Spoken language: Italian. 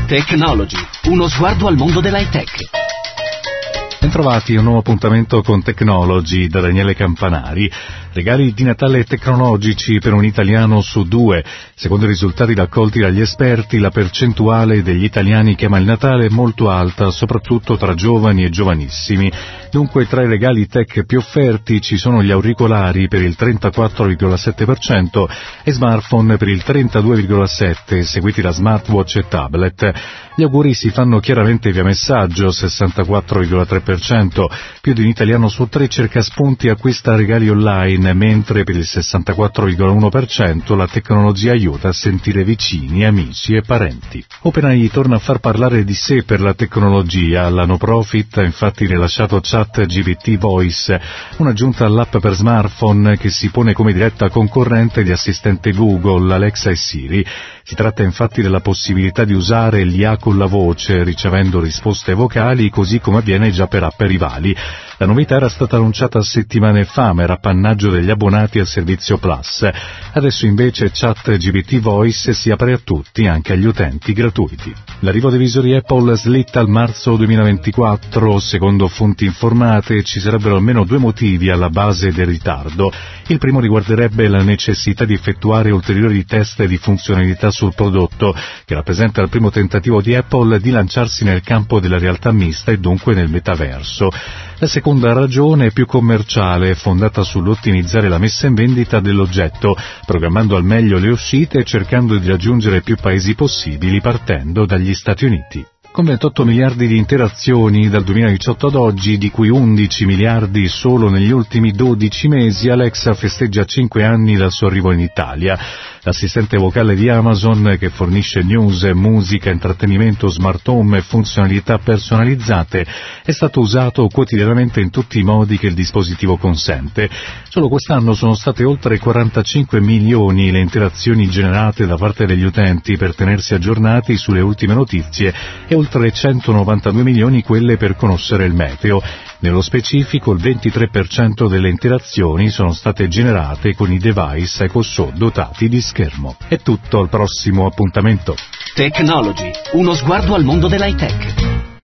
Technology, uno sguardo al mondo dell'high tech. Bentrovati a un nuovo appuntamento con Technology da Daniele Campanari. Regali di Natale tecnologici per un italiano su due. Secondo i risultati raccolti dagli esperti, la percentuale degli italiani che ama il Natale è molto alta, soprattutto tra giovani e giovanissimi. Dunque, tra i regali tech più offerti ci sono gli auricolari per il 34,7% e smartphone per il 32,7%, seguiti da smartwatch e tablet. Gli auguri si fanno chiaramente via messaggio, 64,3%. Più di un italiano su tre cerca spunti e acquista regali online, mentre per il 64,1% la tecnologia aiuta a sentire vicini, amici e parenti. OpenAI torna a far parlare di sé per la tecnologia. La no profit ha infatti rilasciato ChatGPT Voice, un'aggiunta all'app per smartphone che si pone come diretta concorrente di assistente Google, Alexa e Siri. Si tratta infatti della possibilità di usare l'IA con la voce, ricevendo risposte vocali, così come avviene già per app rivali. La novità era stata annunciata settimane fa, ma era appannaggio degli abbonati al servizio Plus. Adesso invece ChatGPT Voice si apre a tutti, anche agli utenti gratuiti. L'arrivo dei visori Apple slitta al marzo 2024. Secondo fonti informate ci sarebbero almeno due motivi alla base del ritardo. Il primo riguarderebbe la necessità di effettuare ulteriori test di funzionalità sul prodotto, che rappresenta il primo tentativo di Apple di lanciarsi nel campo della realtà mista e dunque nel metaverso. La seconda ragione è più commerciale, fondata sull'ottimizzare la messa in vendita dell'oggetto, programmando al meglio le uscite e cercando di raggiungere più paesi possibili partendo dagli Stati Uniti. Con 28 miliardi di interazioni dal 2018 ad oggi, di cui 11 miliardi solo negli ultimi 12 mesi, Alexa festeggia 5 anni dal suo arrivo in Italia. L'assistente vocale di Amazon, che fornisce news, musica, intrattenimento, smart home e funzionalità personalizzate, è stato usato quotidianamente in tutti i modi che il dispositivo consente. Solo quest'anno sono state oltre 45 milioni le interazioni generate da parte degli utenti per tenersi aggiornati sulle ultime notizie e oltre 192 milioni quelle per conoscere il meteo. Nello specifico, il 23% delle interazioni sono state generate con i device EchoShow dotati di schermo. È tutto, al prossimo appuntamento. Technology, uno sguardo al mondo dell'high tech.